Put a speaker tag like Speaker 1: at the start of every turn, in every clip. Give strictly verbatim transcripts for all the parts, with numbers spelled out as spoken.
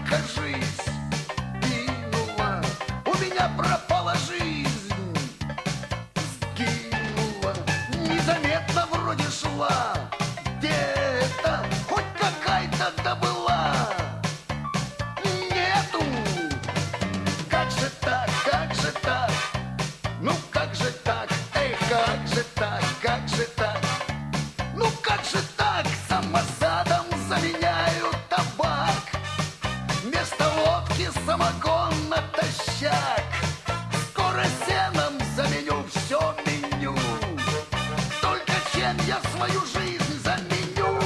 Speaker 1: кажись, сгинула, у меня пропала жизнь. Сгинула, незаметно вроде шла, где-то хоть какая-то добыла. Нету, как же так, как же так, ну как же так, эй, как же так, как же так, ну как же так, самосадом заменяю табак, вместо водки самогон натощак, скоро сеном заменю все меню, только чем я свою жизнь заменю?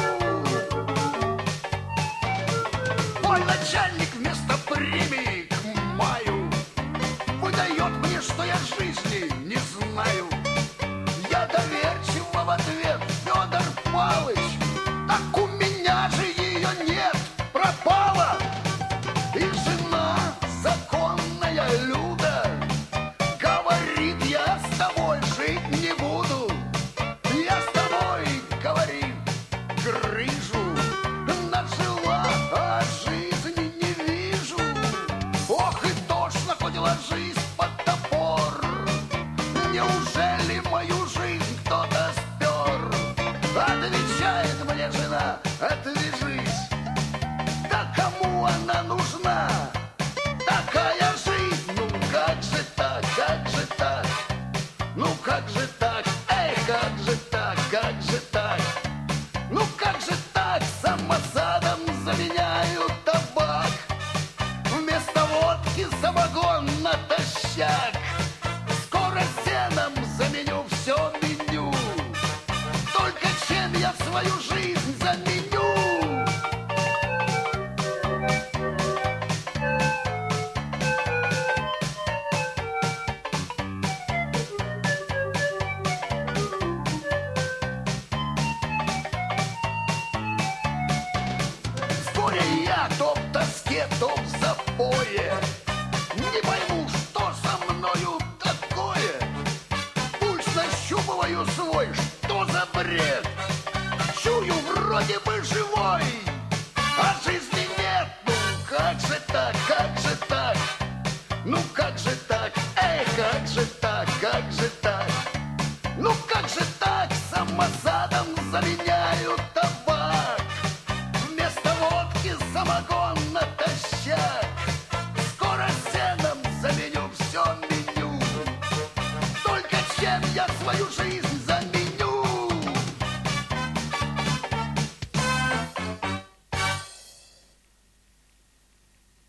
Speaker 1: Мой начальник вместо премии к маю выдает мне, что я жизни не знаю. Я доверчиво в ответ: Федор Палыч, так у меня же ее нет, пропала. И жена законная Люда говорит: я с тобой жить не буду. Я с тобой, говорит, грыжу нажила, а жизни не вижу. Ох, и тошно хоть ложись под топор. Неужели мою жизнь кто-то спер? Отвечает мне жена: отвяжись. Да кому она нужна? Такая жизнь, ну как же так, как же так? Ну как же так, эй, как же так, как же так? Ну как же так, самосадом заменяю табак, вместо водки самогон натощак, скоро сеном заменю все меню, только чем я свою жизнь заменю? Вскоре я то в тоске, то в запое, не пойму, что со мною такое. Пульс нащупываю свой, что за бред? Чую, вроде бы живой, а жизни нет. Ну как же так, как же так? Ну как же так, эй, как же так, как же так? Ну как же так, самосадом заменяю табак, вместо водки самогон натощак, скоро сеном заменю все меню, только чем я свою жизнь